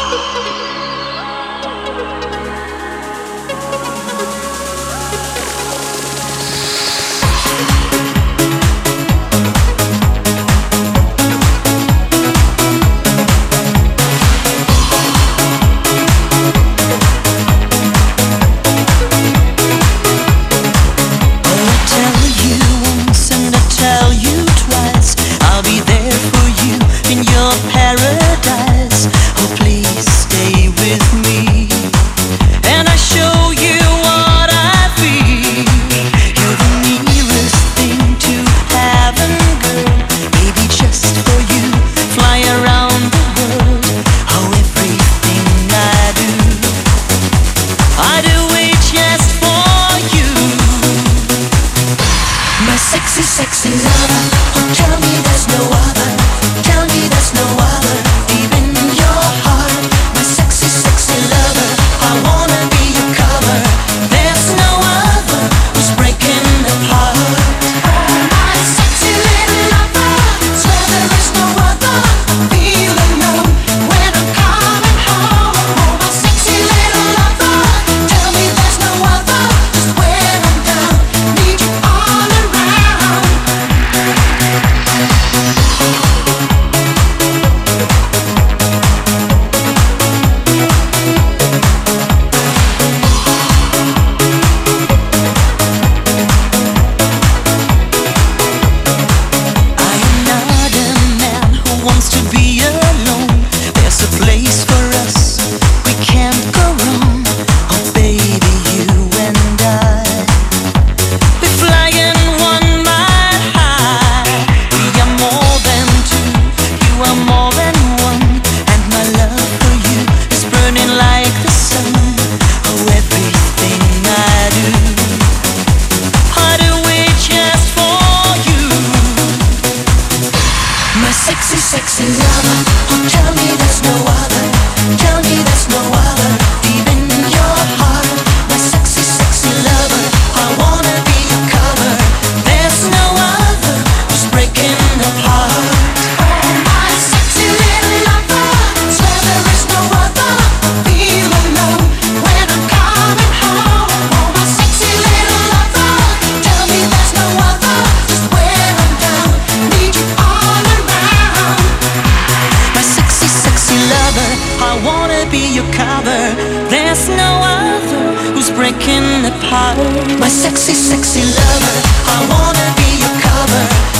Sexy lover, oh tell me there's no other. Tell me there's no other. Deep in your heart, my sexy, sexy lover. I wanna be your cover. There's no other who's breaking apart. My sexy little lover, swear there is no other. I feel alone when I'm coming home. Oh, my sexy little lover, tell me there's no other. Just when I'm down, need you all around. Sexy, sexy lover, oh tell me there's no other. Tell me there's no other. Deep in your heart, my sexy, sexy lover. I wanna be your cover. There's no other who's breaking apart. Oh, my sexy little lover, swear there is no other. I feel alone when I'm coming home. Oh, my sexy little lover, tell me there's no other. Just when I'm down, need you all around. My sexy, sexy lover, I wanna be your cover. There's no other who's breaking apart. My sexy, sexy lover, I wanna be your cover.